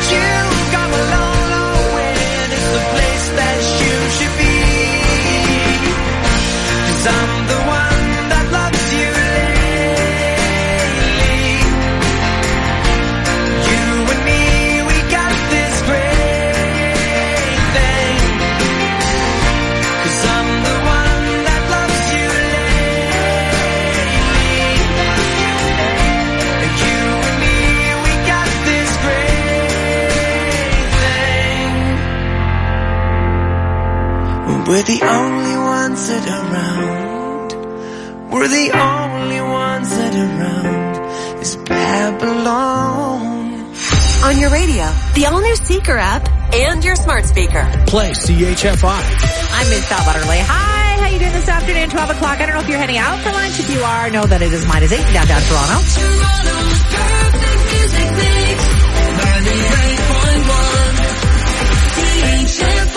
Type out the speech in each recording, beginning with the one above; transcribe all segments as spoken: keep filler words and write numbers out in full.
you've come a long, long way, and it's the place that you should be. 'Cause I'm the one that loves you lately. You and me, we got this great thing. 'Cause I'm the one that loves you lately. You and me, we got this great thing. We're the only ones that are around. We're the only ones that are around. This Babylon. On your radio, the all-new Seeker app, and your smart speaker. Play C H F I. I'm Miz Val Butterly. Hi, how you doing this afternoon? twelve o'clock. I don't know if you're heading out for lunch. If you are, know that it is minus eight downtown Toronto. Toronto's perfect music mix. ninety-eight point one C H F I.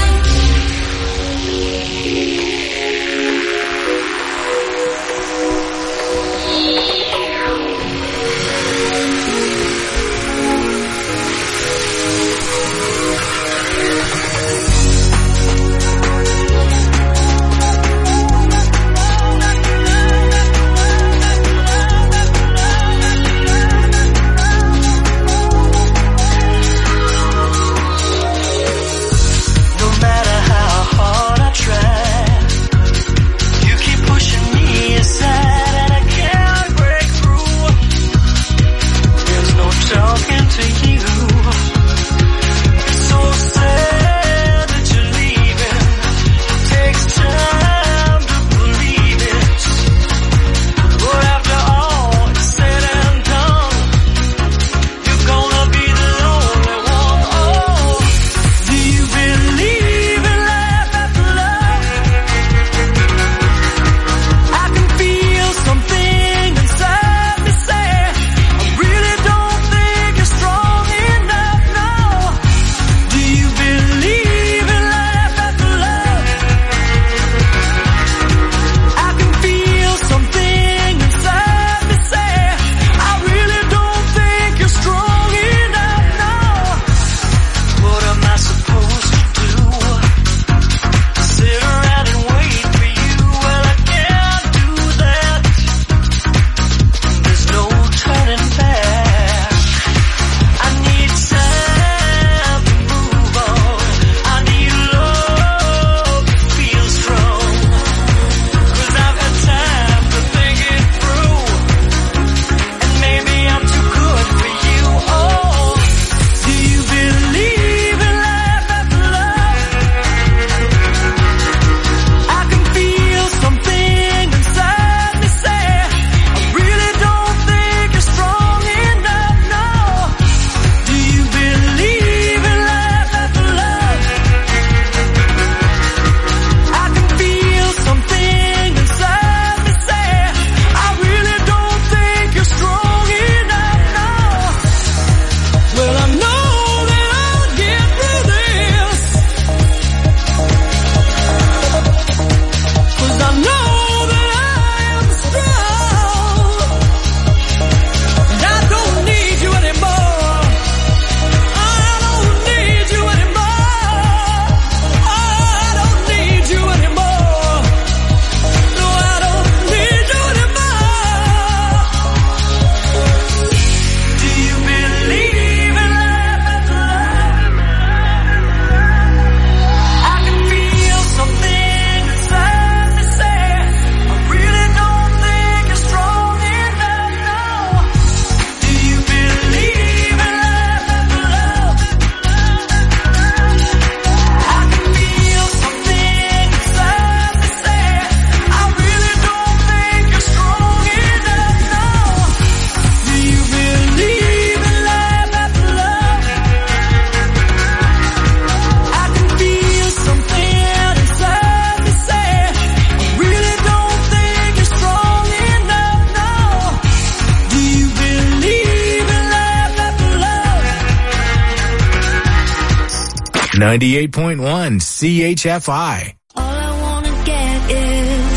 ninety-eight point one C H F I. All I wanna get is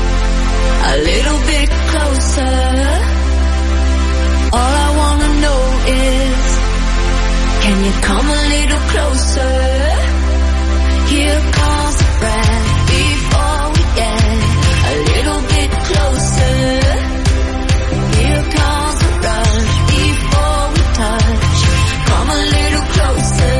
a little bit closer. All I wanna know is, can Can you come a little closer? Here comes the breath before we get a little bit closer. Here comes the rush before we touch. Come a little closer.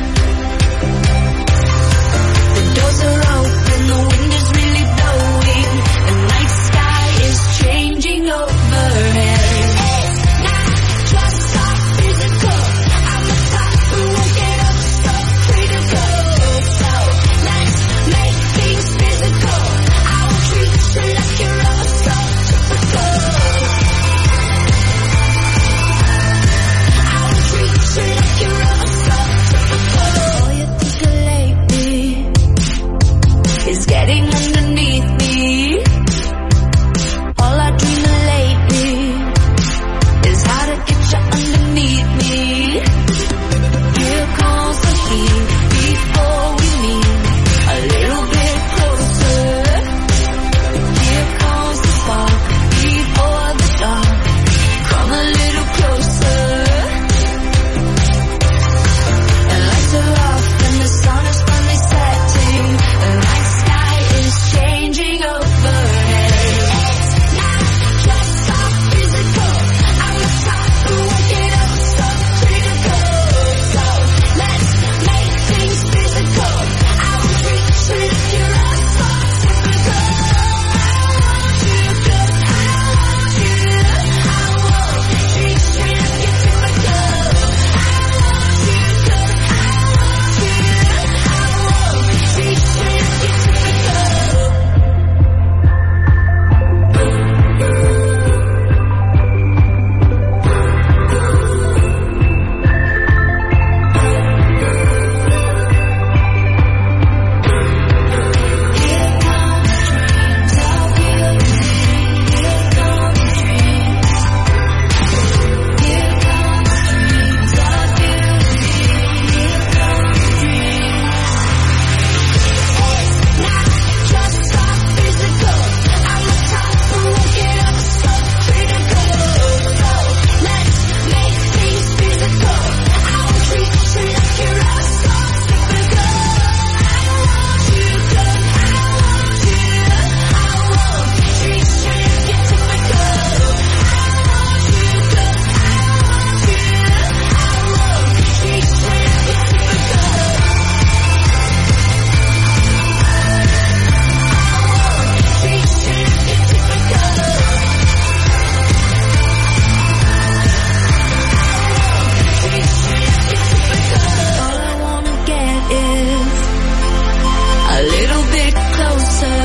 The doors are open, the wind is really blowing. The night sky is changing overhead. It's not just our physical. I'm the type who won't get up so critical. So let's make things physical. I will treat you like you're all so typical. I will treat you like you're all so typical. All you think of lately is getting underneath me. All I dream of lately is how to get you underneath me. Here comes the heat before we meet a little bit closer. Here comes the spark before the dark. Come a little closer. The lights are off and the sun is finally setting. The night sky is changing overhead. It's not just our physical. I'm the type who won't get up so critical. So let's make things physical. I will treat you like you're all so typical. I want you 'cause I want you. I won't treat you like you're typical. I want you 'cause I want you. I won't treat you like you're typical. Here come the dreams of beauty. Here come the dreams. Here come the dreams of beauty. Here come the dreams. It's not just our physical. I'm the type who won't get up so critical. So let's make things physical. I will treat you like you're all so typical. I want you 'cause I want you. I won't treat you like you're typical. I want you 'cause I want you. I won't treat you like you're typical. I won't treat you like you're typical. All I wanna get is a little bit closer.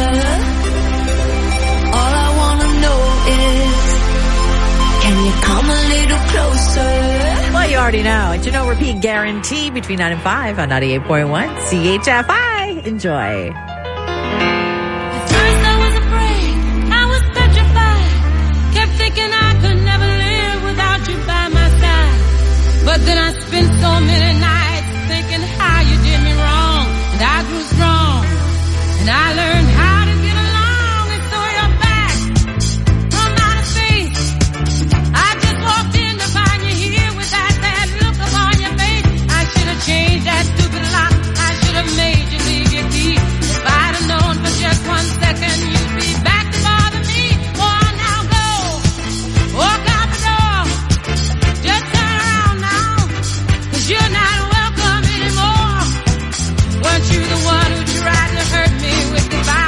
All I wanna know is, can you come a little closer? Well, you already know. It's your no repeat guarantee between nine and five on ninety-eight point one C H F I. Enjoy. At first I was afraid, I was petrified. Kept thinking I could never live without you by my side. But then I spent so many nights thinking how you did me wrong. And I grew strong. And I learned how to get along. And so you're back from outer space. I just walked in to find you here with that bad look upon your face. I should have changed that stupid lock. I should have made you leave your key. If I'd have known for just one second you'd be back to bother me. Oh, now go. Walk out the door. Just turn around now. 'Cause you're not welcome anymore. Weren't you the one who tried to hurt me with goodbye?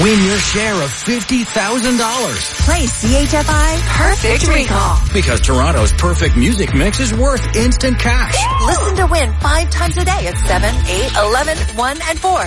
Win your share of fifty thousand dollars. Play C H F I Perfect Recall. Because Toronto's perfect music mix is worth instant cash. Listen to win five times a day at seven, eight, eleven, one, and four.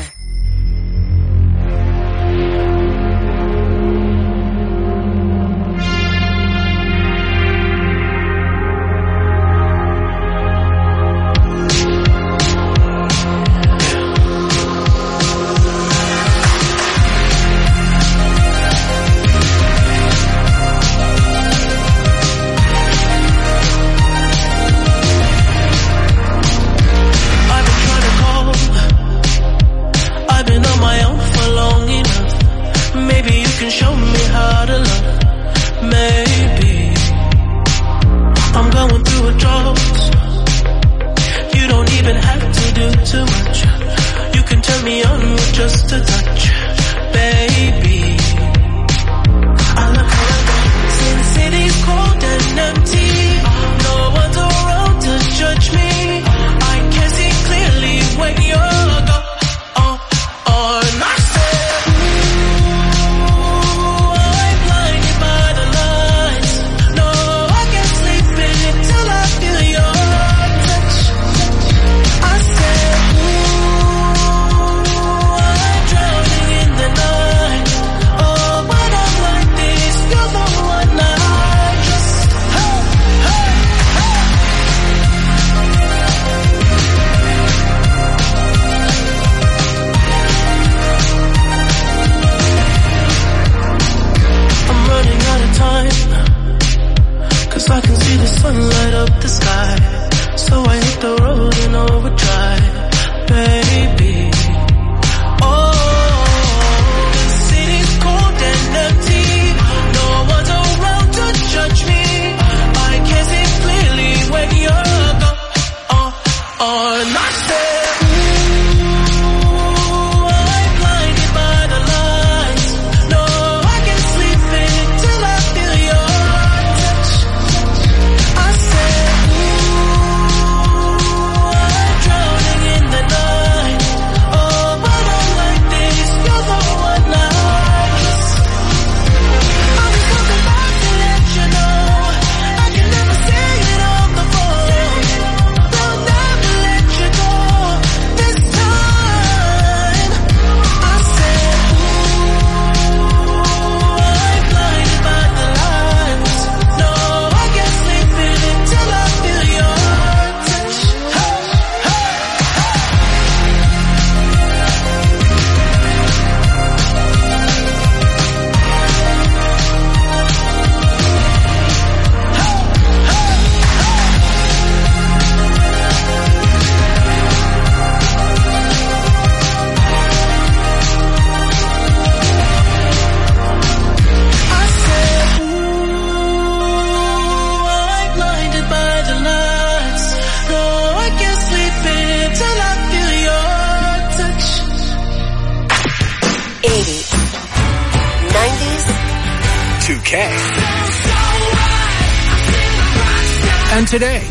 And today.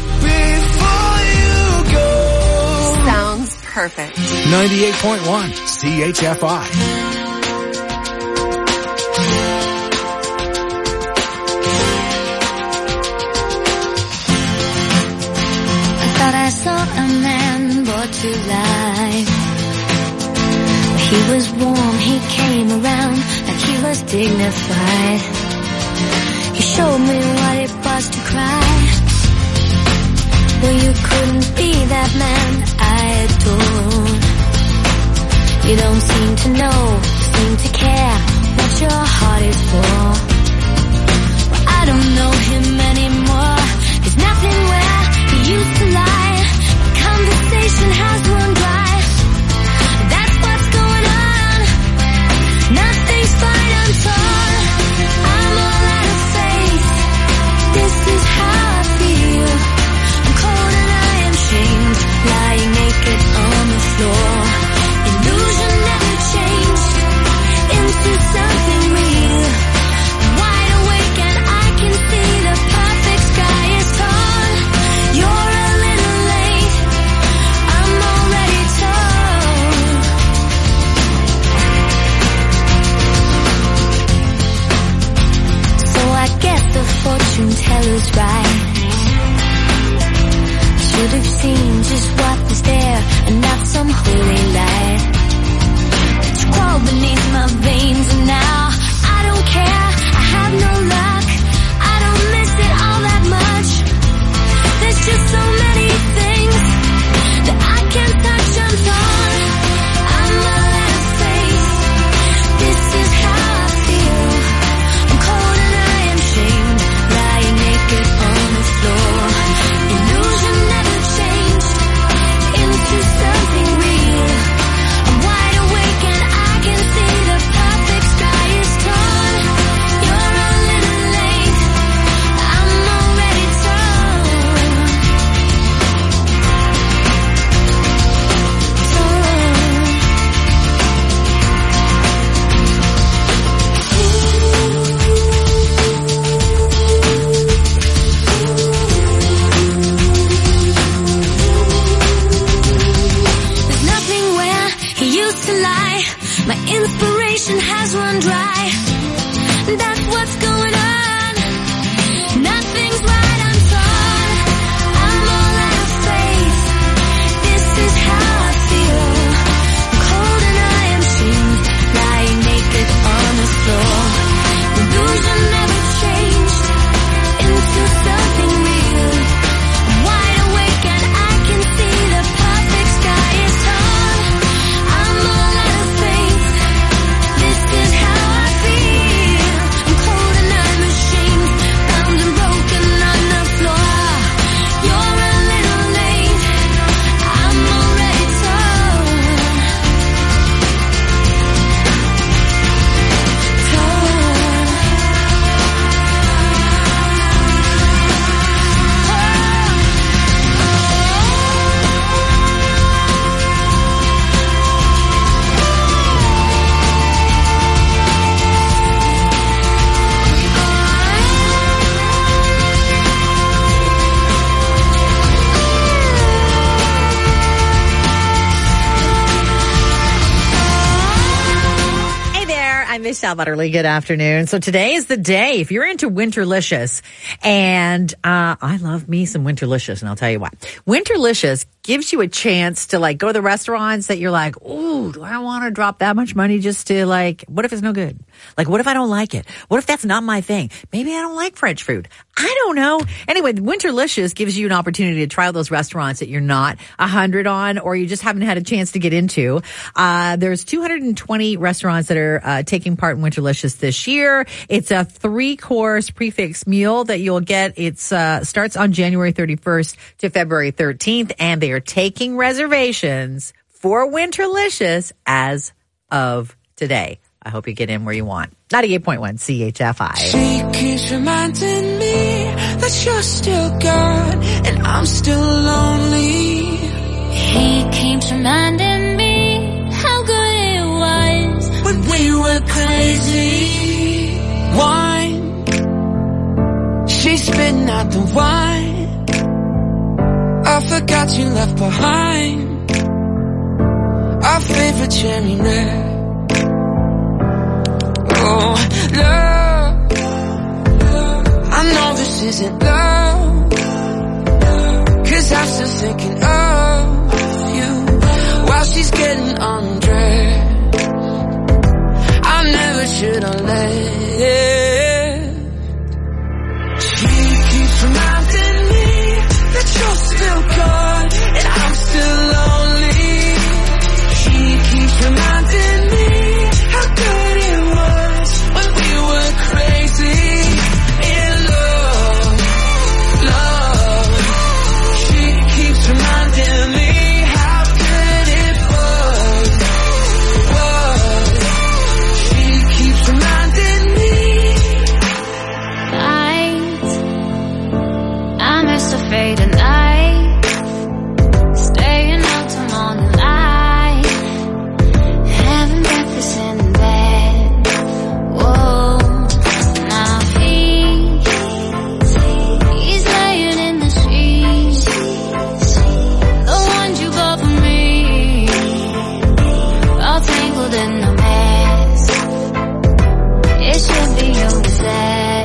Before you go. Sounds perfect. ninety-eight point one C H F I. I saw a man brought to life. He was warm, he came around like he was dignified. He showed me what it was to cry. Well, you couldn't be that man I adored. You don't seem to know, seem to care what your heart is for. Well, I don't know him anymore. There's nothing where he used to lie. The conversation has run dry. That's what's going on. Nothing's fine, I'm torn. I'm all out of faith. This is how I feel. I'm cold and I am shamed, lying naked on the floor. Illusion never changed into something real. Michelle Butterly. Good afternoon. So today is the day. If you're into Winterlicious, and uh I love me some Winterlicious, and I'll tell you what. Winterlicious gives you a chance to like go to the restaurants that you're like, ooh, do I want to drop that much money just to like, what if it's no good? Like, what if I don't like it? What if that's not my thing? Maybe I don't like French food. I don't know. Anyway, Winterlicious gives you an opportunity to try those restaurants that you're not a hundred on, or you just haven't had a chance to get into. Uh, there's two hundred twenty restaurants that are uh, taking part in Winterlicious this year. It's a three-course prefix meal that you'll get. It's uh, starts on January thirty-first to February thirteenth, and they are taking reservations for Winterlicious as of today. I hope you get in where you want. ninety-eight point one C H F I. She keeps reminding me that you're still gone and I'm still lonely. He keeps reminding me how good it was when we were crazy. Wine, she's spitting out the wine. I forgot you left behind our favorite cherry red. Oh, love, I know this isn't love, 'cause I'm still thinking of you while she's getting undressed. I never should have left. She keeps reminding me that you're still gone and I'm still lonely. She keeps reminding me how good it was when we were crazy in love, love. She keeps reminding me how good it was, was. She keeps reminding me. night. I miss the fade at night, staying out till morning light, having breakfast in bed. Whoa, now he, he's laying in the sheets, the ones you bought for me, all tangled in a mess. It should be over then.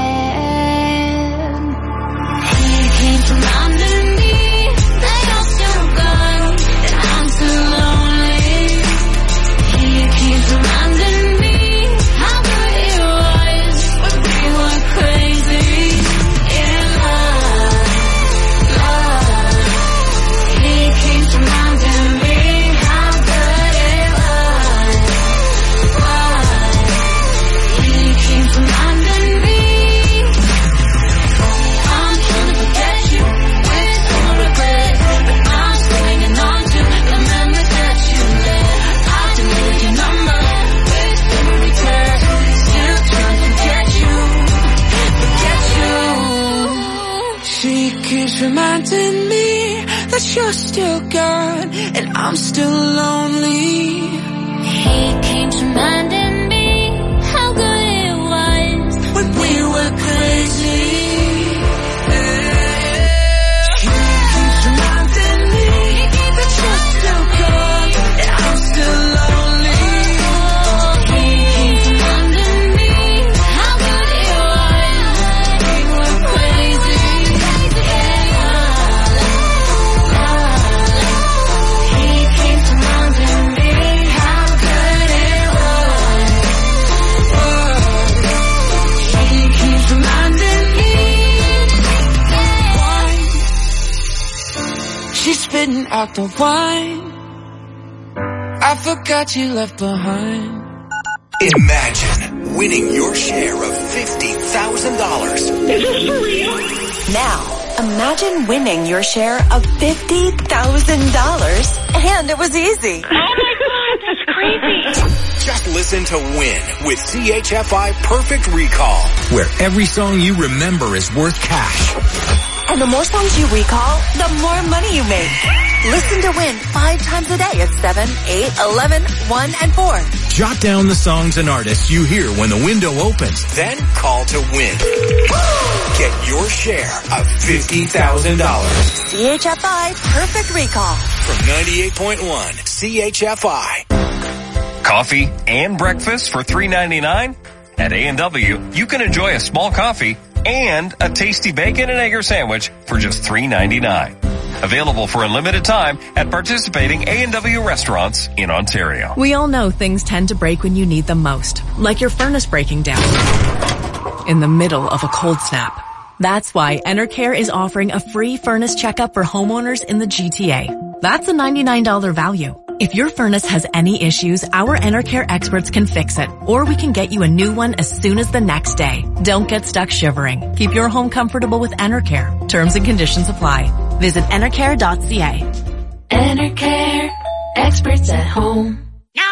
He keeps reminding me that you're still gone and I'm still lonely. He keeps reminding me how good it was when we were crazy in love, love. He keeps reminding me how good it was, was. He keeps reminding me I'm trying to forget you with so much regret, but I'm still hanging on to the memories that you left. I've deleted your number with memory tears, still trying to forget you, forget you. She keeps reminding me that you're still gone and I'm still lonely. He keeps reminding me how good it was When we were crazy. She keeps reminding me that you're still gone and I'm still lonely. He keeps reminding me how good it was we were crazy. He keeps reminding me how good it was. She keeps reminding me. Wine, she's spitting out the wine. I forgot you left behind. Imagine winning your share of fifty thousand dollars. Now, imagine winning your share of fifty thousand dollars, and it was easy. Just listen to Win with C H F I Perfect Recall, where every song you remember is worth cash. And the more songs you recall, the more money you make. Listen to Win five times a day at seven, eight, eleven, one, and four. Jot down the songs and artists you hear when the window opens. Then call to win. Get your share of fifty thousand dollars. C H F I Perfect Recall. From ninety-eight point one C H F I. Coffee and breakfast for three ninety-nine? At A and W, you can enjoy a small coffee and a tasty bacon and egg sandwich for just three ninety-nine. Available for a limited time at participating A and W restaurants in Ontario. We all know things tend to break when you need them most, like your furnace breaking down in the middle of a cold snap. That's why Enercare is offering a free furnace checkup for homeowners in the G T A. That's a ninety-nine dollars value. If your furnace has any issues, our Enercare experts can fix it, or we can get you a new one as soon as the next day. Don't get stuck shivering. Keep your home comfortable with Enercare. Terms and conditions apply. Visit enercare dot c a. Enercare, experts at home.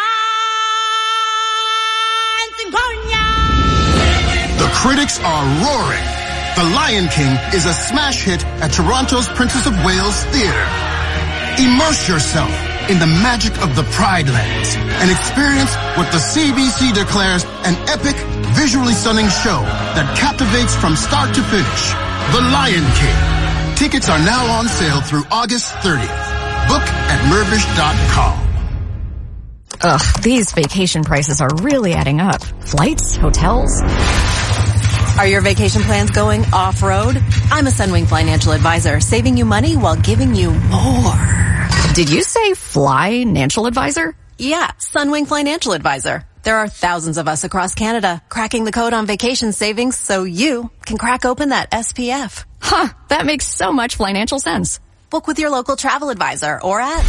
The critics are roaring. The Lion King is a smash hit at Toronto's Princess of Wales Theatre. Immerse yourself in the magic of the Pride Lands and experience what the C B C declares an epic, visually stunning show that captivates from start to finish. The Lion King. Tickets are now on sale through August thirtieth. Book at mervish dot com. Ugh, these vacation prices are really adding up. Flights, hotels. Are your vacation plans going off-road? I'm a Sunwing Financial Advisor, saving you money while giving you more. Did you say Fly-Nancial Advisor? Yeah, Sunwing Financial Advisor. There are thousands of us across Canada cracking the code on vacation savings so you can crack open that S P F. Huh, that makes so much financial sense. Book with your local travel advisor or at...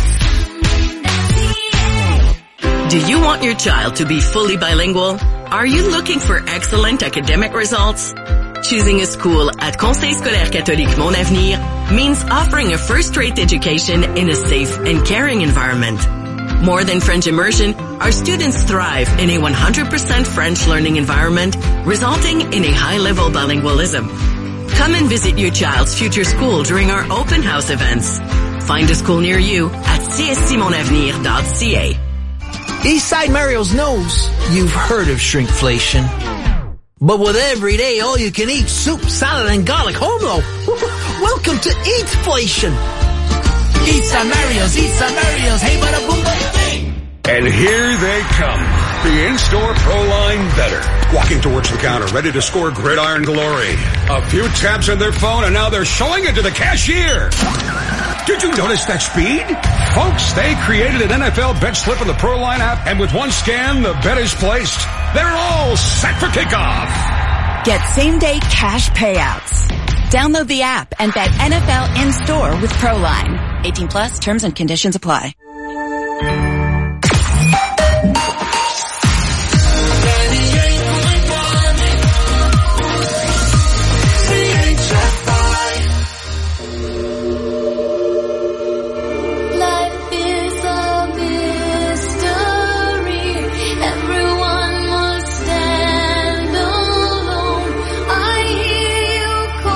Do you want your child to be fully bilingual? Are you looking for excellent academic results? Choosing a school at Conseil Scolaire Catholique Mon Avenir means offering a first-rate education in a safe and caring environment. More than French immersion, our students thrive in a one hundred percent French learning environment, resulting in a high-level bilingualism. Come and visit your child's future school during our open house events. Find a school near you at c s c mon avenir dot c a. Eastside Mario's knows you've heard of shrinkflation. But with everyday all-you-can-eat soup, salad, and garlic home though, welcome to Eatflation. Eastside Mario's, Eastside Mario's, hey bada boom bada bing. And here they come, the in-store Proline Better. Walking towards the counter, ready to score gridiron glory. A few taps on their phone, and now they're showing it to the cashier. Did you notice that speed? Folks, they created an N F L bet slip in the Proline app, and with one scan, the bet is placed. They're all set for kickoff. Get same-day cash payouts. Download the app and bet N F L in-store with Proline. eighteen plus, terms and conditions apply.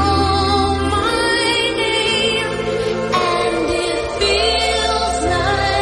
Nice.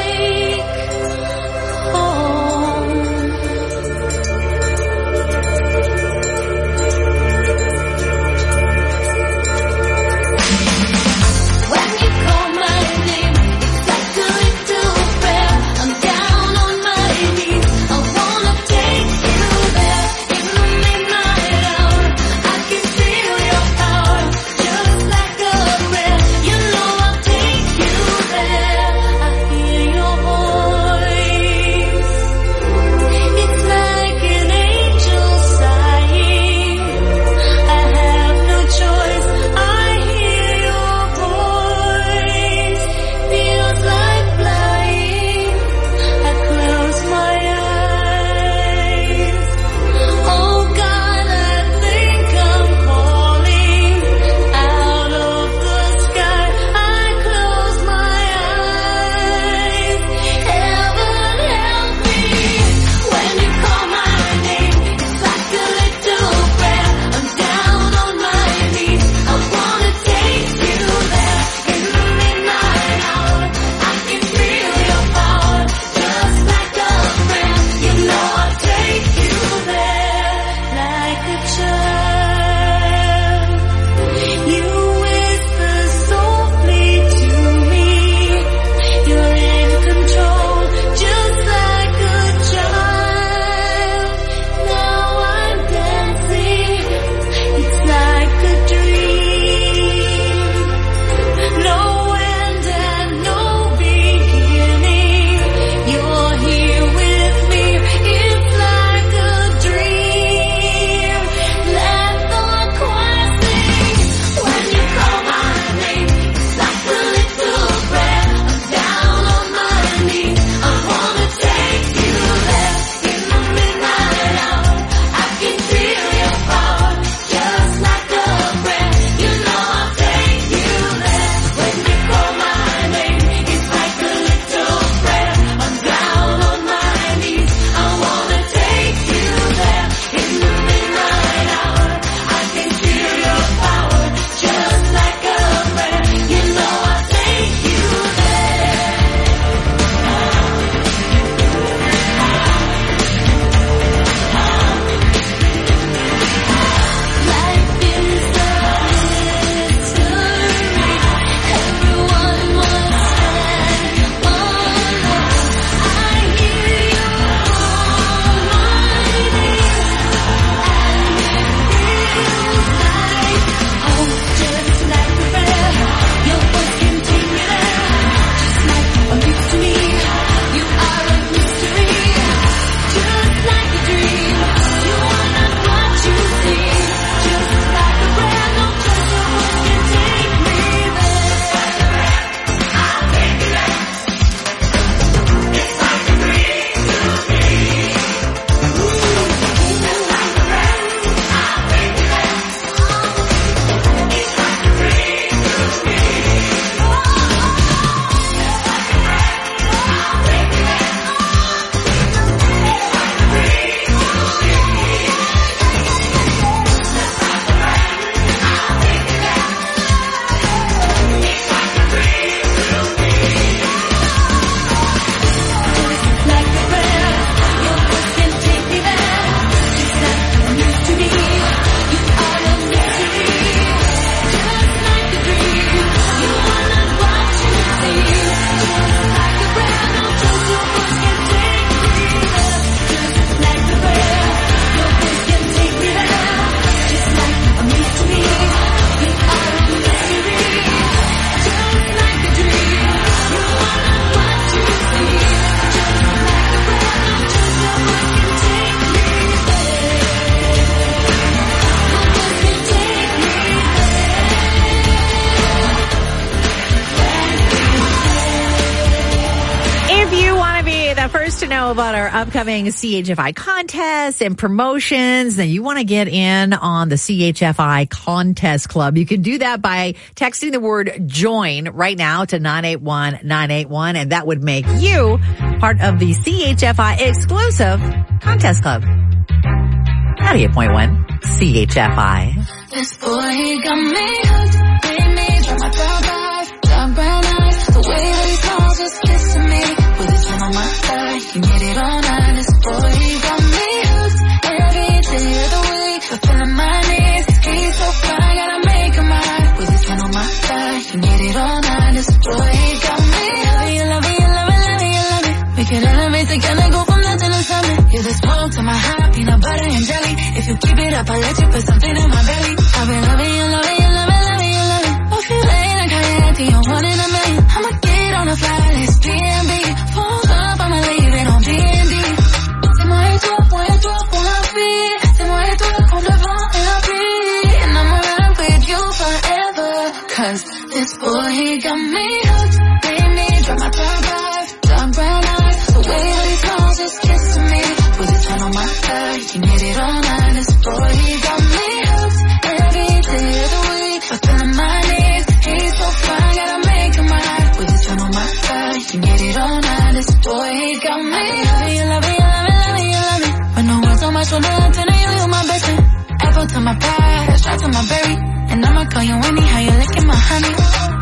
that first to know about our upcoming C H F I contest and promotions, then you want to get in on the C H F I Contest Club. You can do that by texting the word join right now to nine eight one nine eight one, and that would make you part of the C H F I exclusive Contest Club. ninety-eight point one C H F I. This boy, he got me hooked, made me drop my top off, dark brown eyes, the way that he smiles just kissing me, with his hand on my thigh, he made it all night. This boy, he got me hooked, every day of the week, fulfilling my needs, he's so fine, gotta make him mine, with his hand on my thigh, he made it all night. This boy, he got me hooked, you love me, you love me, you love me, you love me, we can elevate together, go from nothing to something, you're the smoke to my high, peanut butter and jelly, if you keep it up, I'll let you put something in my belly. I've been loving you, loving you, loving, loving you, loving. Off you lane, I got your empty, you're one in a million. I'ma get on a flight list, D and B. Pulls up, I'ma leave it on D and D. C'est moi et toi, moi et toi pour la vie. C'est moi et toi qu'on devant et la pluie. And I'ma ride with you forever. Cause this boy, he got me hooked. Made me drop my top off, dark brown eyes. The way that he smiles just kissing me. With his hand on my thigh, he made it all night. This boy, he got me hooked. Every day of the week, fulfilling my needs. He's so fine, gotta make him mine. With his hand on my thigh, he made it all night. This boy, he got me hooked. You love me, you love me, you love me, you love me. When no words on my shoulder, I'm telling you, you're my best friend. Apple to my pie, shot to my berry. And I'ma call you Winnie, how you licking my honey.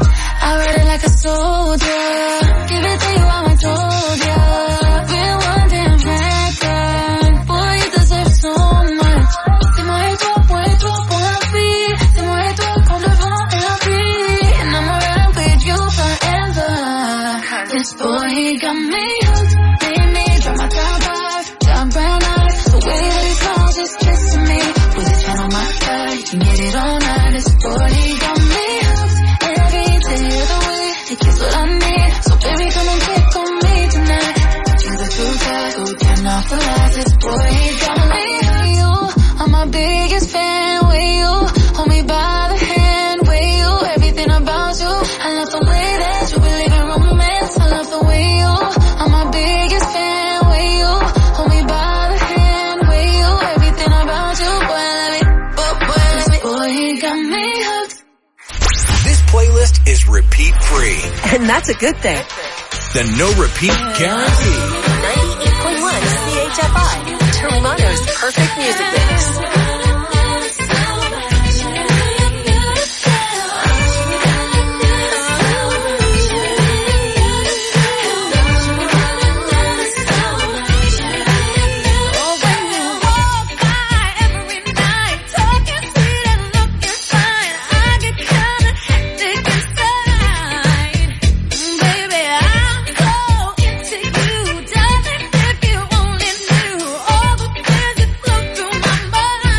I ride it like a soldier. Give it to you, how I told ya. Real one damn record. Boy, you deserve so much. C'est moi et toi, moi et toi pour la vie. C'est moi et toi qu'on devant et la pluie. And I'ma ride with you forever. This boy, he got me hooked. Made me drop my top off, dark brown eyes. The way that he smiles just kissing me. With his hand on my thigh, he made it all night. This boy, he got me hooked. Every day of the week, he gets what I need. So baby, come and pick on me tonight. You're the truth, I go ten off the lights. This boy, he got me hooked. You are my biggest fan. With you, hold me by the hand. With you, everything about you. I love the way that you believe in romance. I love the way you are my biggest fan. With you, hold me by the hand. With you, everything about you. Boy, I love it. Boy, boy, I love it. Boy, he got me hooked. This playlist is repeat free. And that's a good thing. The no repeat guarantee. ninety-eight point one C H F I, Toronto's perfect music mix. If you only knew all the things that flow through my mind.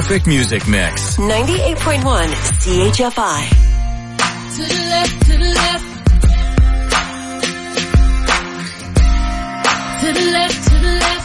perfect music mix. ninety-eight point one C H F I. To the left, to the left. To the left, to the left.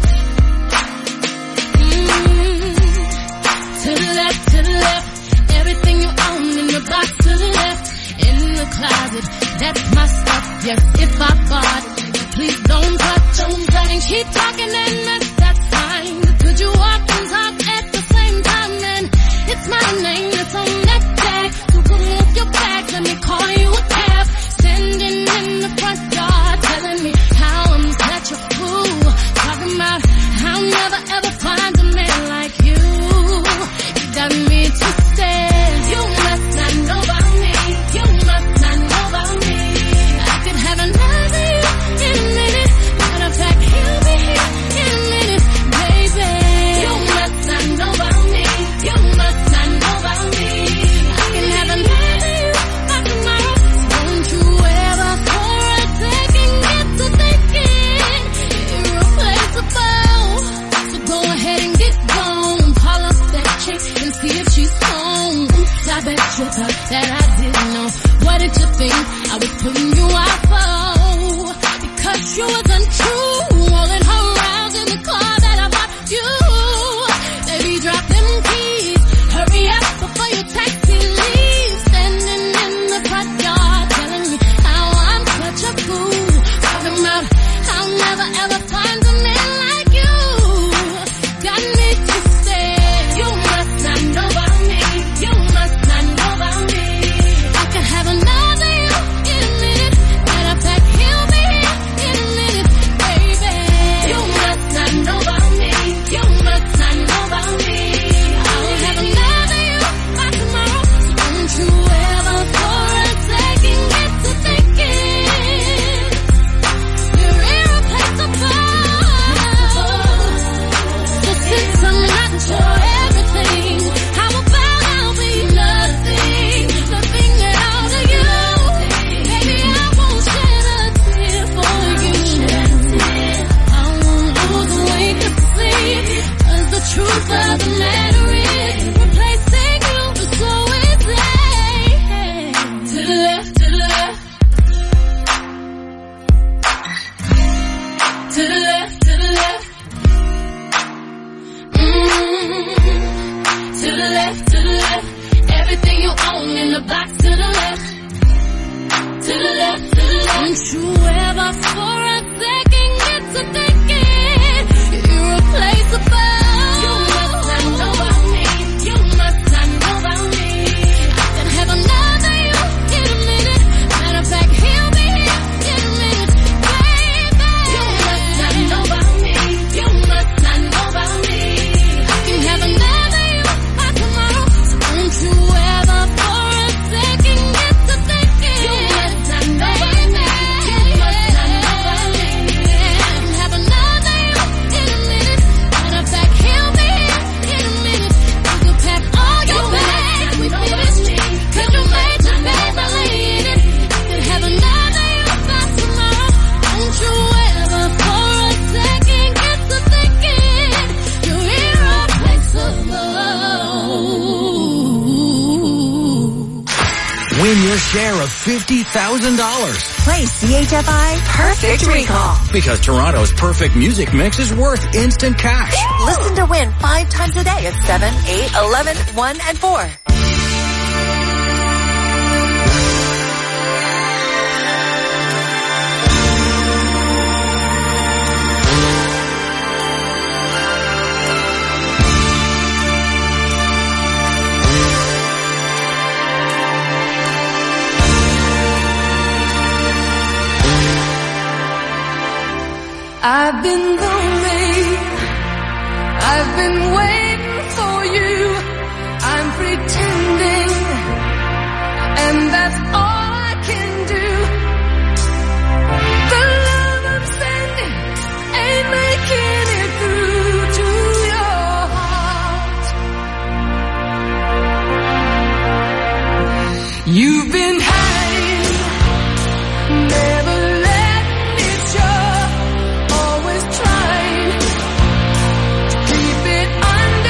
Mm-hmm. To the left, to the left. Everything you own in the box to the left. In the closet, that's my stuff. Yes, if I bought it, please don't touch, don't touch. And keep talking and mess, that's fine. Could you walk and talk at the same time? Then it's my name that's on that tag. So go move your bags, let me call you a cab. Standing in the front yard, telling me how I'm such a fool. Talking about I'll never ever find a man like you. You got me twisted. You must not know about me. You must not know about me. I could have another you in a minute. Matter of fact, he'll be here in a minute, baby. You must not know about me. You must not know about me. I can have another you by tomorrow. Don't you ever for a second get to thinking irreplaceable. So go ahead and get gone. Call up that chick and see if she's home. Oops, I bet you thought that I didn't know. What did you think I was putting you out for? Because you was untrue. Rolling her around in the car that I bought you. Baby, drop them keys. Hurry up before your taxi leaves. Standing in the front yard telling me how I'm such a fool. Talking about I'll never ever find a man like you. Got me twisted. You must not know about me. You must not know about me. I could have another you in a minute. Matter of fact, he'll be here in a minute, baby. You must not know about me. You must not know about me. I'll have another you by tomorrow. Don't you ever for a second get to thinking you're irreplaceable. So since I'm not your everything, how about I'll be nothing? Nothing at all to you. Baby, I won't shed a tear for you. I won't lose a wink of sleep. 'Cause the truth of the matter is, replacing you is so easy. To the left, to the left. To the left, to the left. Mm-hmm. To the left, to the left. Everything you own in the box to the left. To the left, to the left. Don't you ever for a second get to thinking you're irreplaceable. You must not know about me. You must not know about me. I can have another you in a minute. Matter of fact, he'll be here in a minute, baby. You must not know about me. You must not know about me. I can have another you by tomorrow. So don't you ever for a second get to thinking you must not know about me. You must not know about me. I can have another you in a minute. Matter of fact, he'll be here in a minute. You can pack all your bags with me. 'Cause you made your bed, believe it. I can have another you by tomorrow. Don't you ever for a second get to thinking you're irreplaceable. Win your share of fifty thousand dollars. Play C H F I Perfect Recall. Because Toronto's perfect music mix is worth instant cash. Listen to win five times a day at seven, eight, eleven, one, and four. I've been lonely. I've been waiting for you. I'm pretending, and that's all I can do. The love I'm sending ain't making it through to your heart. You've been hiding, never letting it show. Always trying to keep it under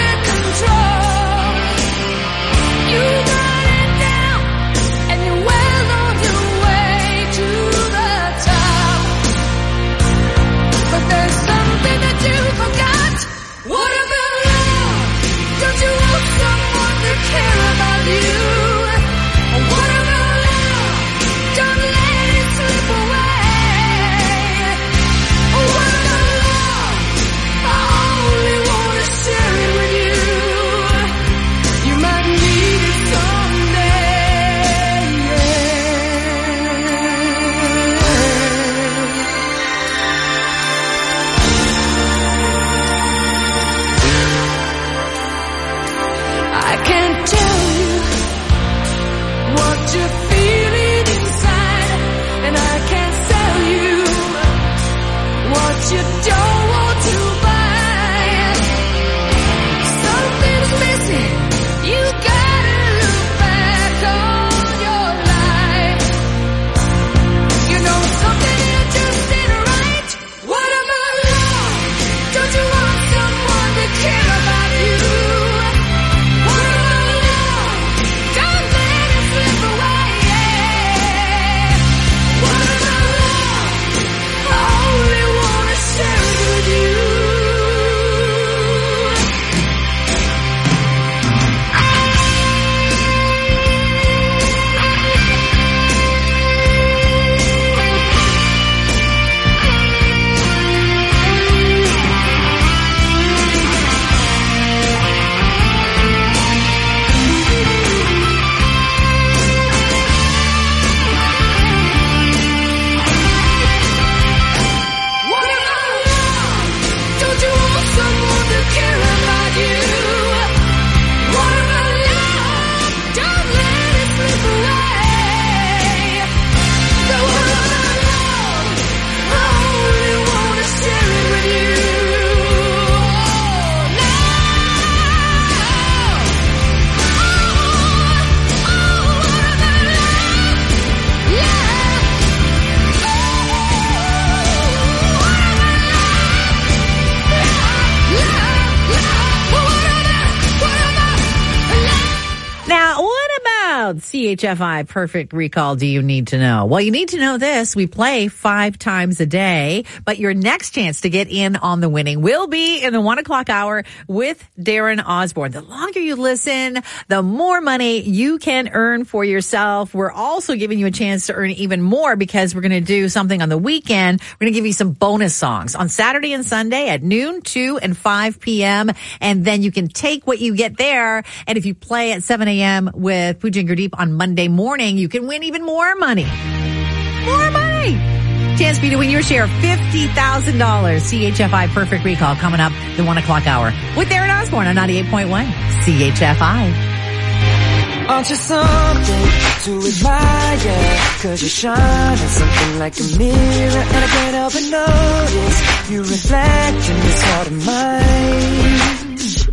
C H F I Perfect Recall do you need to know? Well, you need to know this. We play five times a day, but your next chance to get in on the winning will be in the one o'clock hour with Darren Osborne. The longer you listen, the more money you can earn for yourself. We're also giving you a chance to earn even more because we're going to do something on the weekend. We're going to give you some bonus songs on Saturday and Sunday at noon, two, and five p.m. And then you can take what you get there. And if you play at seven a.m. with Pooja Gurdeep on Monday morning, you can win even more money. More money! Chance for you to win your share of fifty thousand dollars. C H F I Perfect Recall coming up the one o'clock hour with Darren Osborne on ninety-eight point one C H F I. Aren't you something to admire? Cause you shine at something like a mirror, and I can't help but notice you reflect in this heart of mine.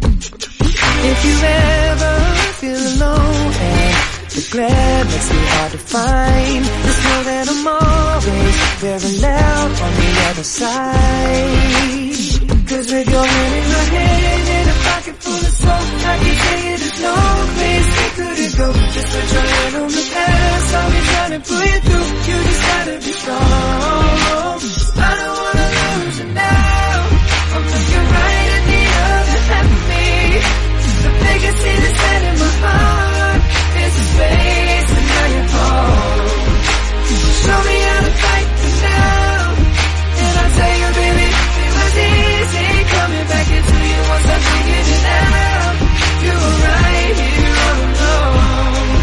If you ever feel alone and the glare makes me hard to find, just know that I'm always very loud on the other side. Cause with your hand in my hand and a pocket full of soap, I can tell you there's no place we couldn't go. Just put your hand on the past, I'll be trying to pull you through. You just gotta be strong. I don't wanna lose you now. I'm looking right at the other half of me. The biggest thing that's set in my heart is the space, and now you're home. Show me how to fight for now, and I'll tell you, baby, it was easy coming back into you once I figured it out. You were right here all alone.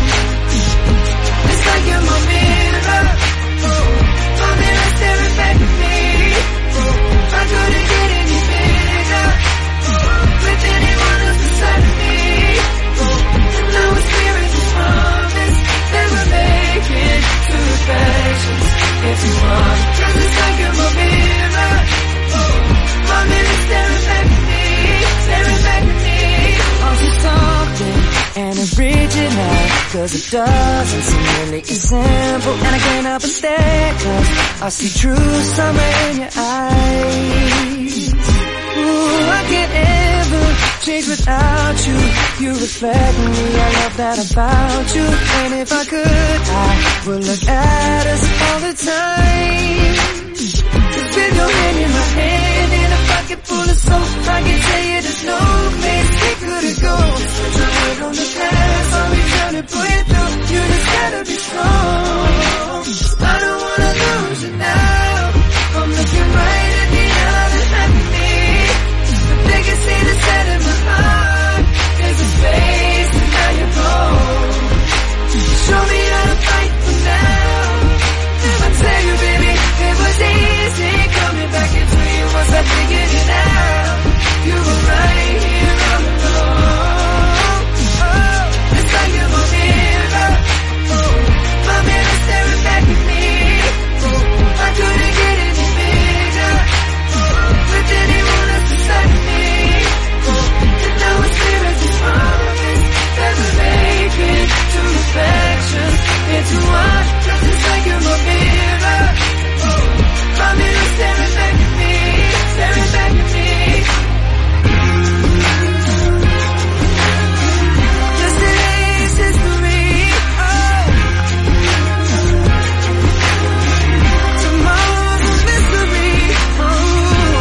It's like you're my mirror, oh, my mirror staring back at me. Oh, I couldn't get any bigger, oh, with anyone else beside of me. Oh, and now it's clear as a promise that we're making two reflections into one. Cause it's like you're my mirror, oh, my mirror staring back at me, staring back at me. Aren't you something and original? Cause it doesn't seem really as simple, and I can't help but stare cause I see true summer in your eyes. Ooh, I can't ever change without you. You reflect me, I love that about you. And if I could, I would look at us all the time. Cause with your hand in my hand and a pocket full of soap, I can tell you there's no place we couldn't go. Put your head on the past, I'll be trying to pull you through. You just gotta be strong. I don't wanna lose you now. I'm looking right at the other half of me. The biggest thing that's set in my heart is the space, and now you're home. Show me how to fight for now, and I tell you, baby, it was easy coming back into you once I figured it out. You were right here all alone. Oh, it's like you're my mirror, oh, my mirror staring back at me. Oh, I couldn't get any bigger, oh, with anyone else beside of me. Oh, and now it's clear as a promise that we're making two reflections into one. Cause it's like you're my mirror, oh, my mirror staring back at me, staring back at me. Yesterday's history, oh, tomorrow's a mystery, oh.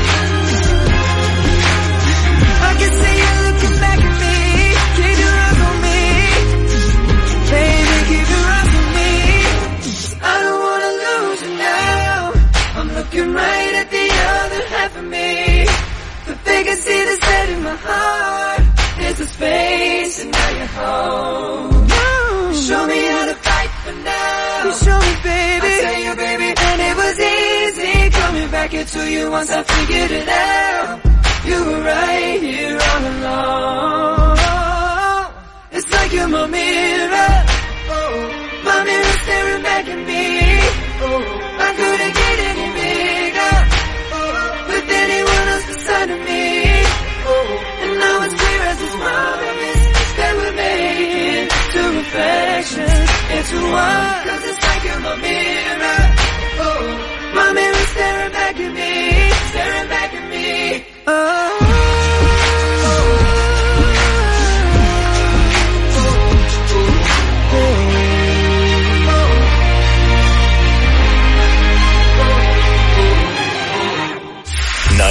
I can see you looking back at me, keep your eyes on me, baby, keep your eyes on me. I don't wanna lose you now. I'm looking right at the other half of me. The biggest thing that's set in my heart is the space, and now you're home. Show me how to fight for now. You show me, baby. I tell you, baby, and it was easy coming back into you once I figured it out. You were right here all along. It's like you're my mirror, oh, my mirror staring back at me. Oh, I couldn't get any bigger, oh, with anyone else beside of me. Oh, and now it's clear as this promise that we're making two reflections into one. Cause it's like you're my mirror, oh, my mirror staring back at me, staring back at me. Oh. Oh.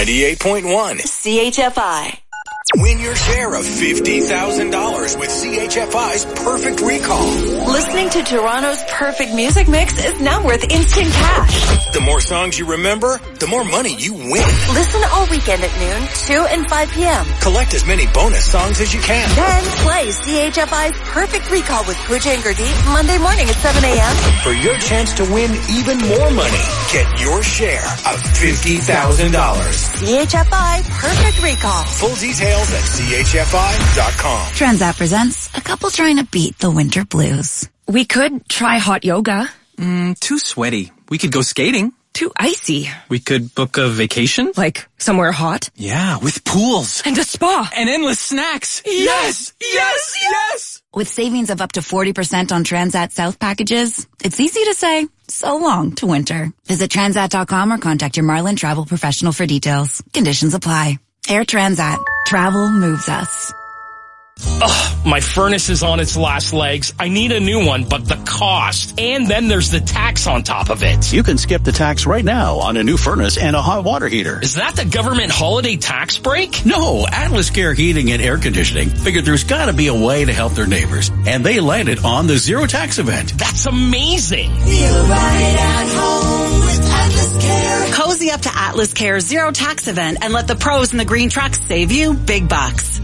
ninety-eight point one. C H F I. Win your share of fifty thousand dollars with C H F I's Perfect Recall. Listening to Toronto's perfect music mix is now worth instant cash. The more songs you remember, the more money you win. Listen all weekend at noon, two and five p.m. Collect as many bonus songs as you can. Then play C H F I's Perfect Recall with Pooja and Gurdeep Monday morning at seven a.m. For your chance to win even more money, get your share of fifty thousand dollars. C H F I Perfect Recall. Full details at C H F I dot com. Transat presents a couple trying to beat the winter blues. We could try hot yoga. Mm, too sweaty. We could go skating. Too icy. We could book a vacation. Like somewhere hot. Yeah, with pools. And a spa. And endless snacks. Yes! Yes! Yes! With savings of up to forty percent on Transat South packages, it's easy to say so long to winter. Visit transat dot com or contact your Marlin travel professional for details. Conditions apply. Air Transat. Travel moves us. Ugh, my furnace is on its last legs. I need a new one, but the cost. And then there's the tax on top of it. You can skip the tax right now on a new furnace and a hot water heater. Is that the government holiday tax break? No, Atlas Care Heating and Air Conditioning figured there's gotta be a way to help their neighbors. And they landed on the zero tax event. That's amazing. Feel right at home with Atlas Care. Cozy up to Atlas Care's zero tax event and let the pros in the green trucks save you big bucks.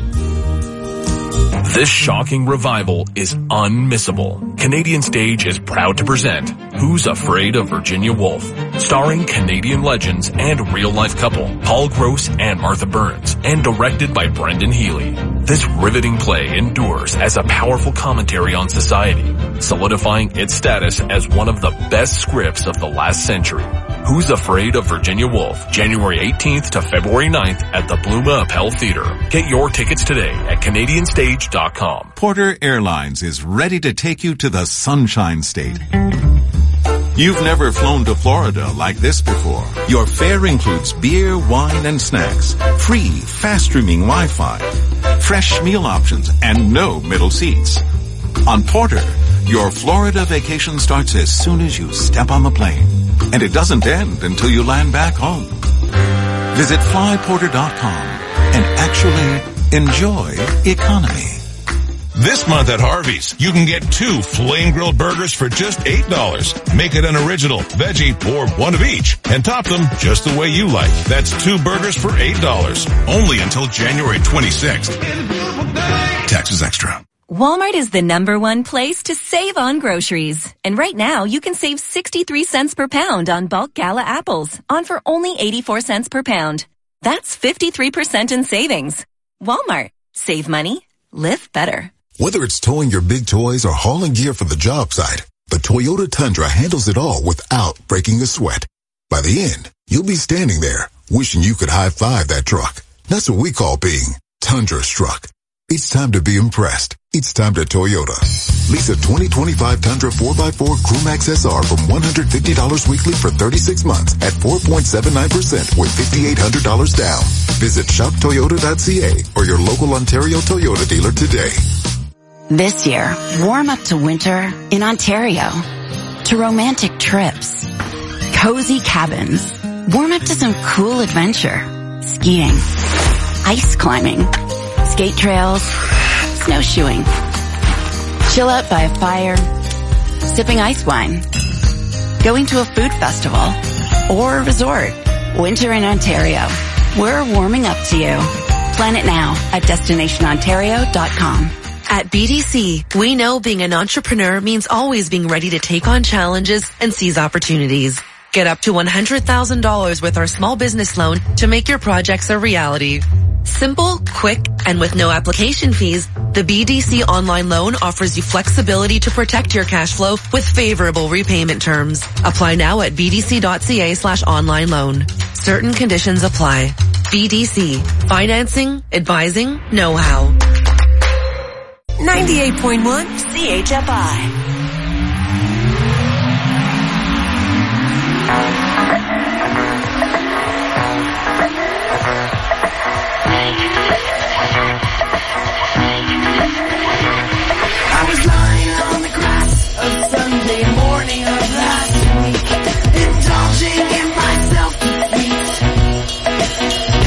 This shocking revival is unmissable. Canadian Stage is proud to present Who's Afraid of Virginia Woolf? Starring Canadian legends and real-life couple Paul Gross and Martha Burns, and directed by Brendan Healy. This riveting play endures as a powerful commentary on society, solidifying its status as one of the best scripts of the last century. Who's Afraid of Virginia Woolf? January eighteenth to February ninth at the Bluma Appel Theater. Get your tickets today at Canadian Stage dot com. Porter Airlines is ready to take you to the Sunshine State. You've never flown to Florida like this before. Your fare includes beer, wine, and snacks, free, fast-streaming Wi-Fi, fresh meal options, and no middle seats. On Porter, your Florida vacation starts as soon as you step on the plane, and it doesn't end until you land back home. Visit fly porter dot com and actually enjoy economy. This month at Harvey's, you can get two flame grilled burgers for just eight dollars. Make it an original, veggie, or one of each, and top them just the way you like. That's two burgers for eight dollars. Only until January twenty-sixth. Taxes extra. Walmart is the number one place to save on groceries. And right now, you can save sixty-three cents per pound on bulk Gala apples, on for only eighty-four cents per pound. That's fifty-three percent in savings. Walmart. Save money. Live better. Whether it's towing your big toys or hauling gear for the job site, the Toyota Tundra handles it all without breaking a sweat. By the end, you'll be standing there, wishing you could high-five that truck. That's what we call being Tundra-struck. It's time to be impressed. It's time to Toyota. Lease a twenty twenty-five Tundra four by four Crewmax S R from one hundred fifty dollars weekly for thirty-six months at four point seven nine percent with five thousand eight hundred dollars down. Visit shop toyota dot c a or your local Ontario Toyota dealer today. This year, warm up to winter in Ontario. To romantic trips. Cozy cabins. Warm up to some cool adventure. Skiing. Ice climbing. Skate trails. Snowshoeing. Chill out by a fire. Sipping ice wine. Going to a food festival. Or a resort. Winter in Ontario. We're warming up to you. Plan it now at destination ontario dot com. At B D C, we know being an entrepreneur means always being ready to take on challenges and seize opportunities. Get up to one hundred thousand dollars with our small business loan to make your projects a reality. Simple, quick, and with no application fees, the B D C online loan offers you flexibility to protect your cash flow with favorable repayment terms. Apply now at b d c dot c a slash online loan. Certain conditions apply. B D C. Financing, advising, know-how. ninety-eight point one C H F I. I was lying on the grass of Sunday morning of last week, indulging in myself to sweet.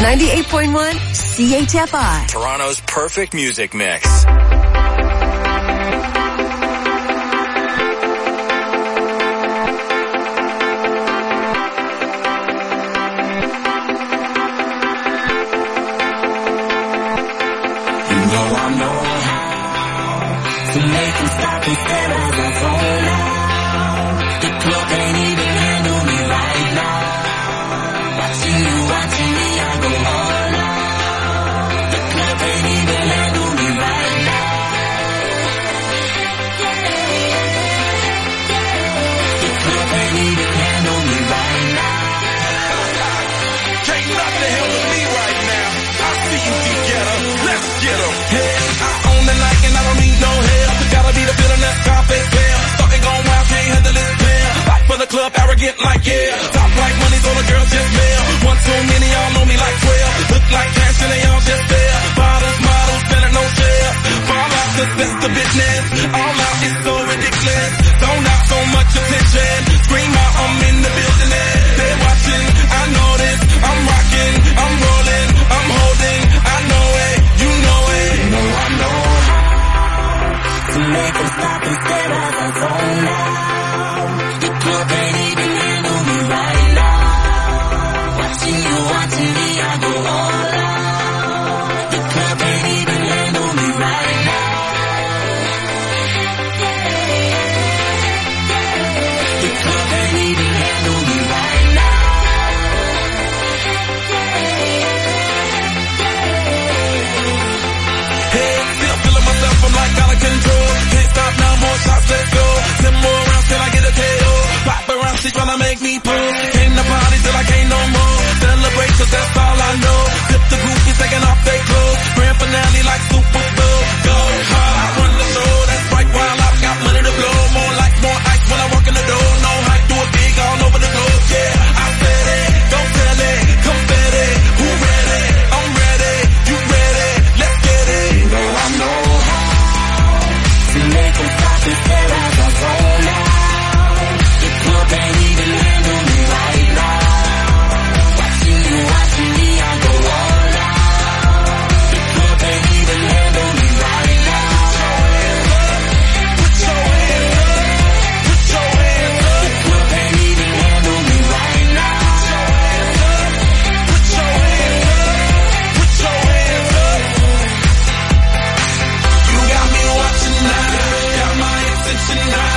ninety-eight point one C H F I. Toronto's perfect music mix. To make them stop and stare as I phone out. The club ain't even handle me right now. Watching you, watching me, I go all out. The club ain't even handle me right now. The club ain't even handle me right now. Can't nothing handle me right now. I see you together. Let's get 'em. Hey, I own the night and I don't need no help. Gotta be the feeling that Scarface feel. Starting going wild, can't handle this pill. Fight for the club, arrogant like yeah. Top like money, so the girls just mail. One too many, y'all know me like twelve. Look like cash and they all just there. Bottles, models, spending no share. Fall out, cause that's the business. All out is so ridiculous. Don't out so much attention. Scream out, I'm in the building. They're watching, I know this. I'm rocking, I'm rolling, I'm holding. I know it, you know it. You know I know how to make them stop and stare as I zone out.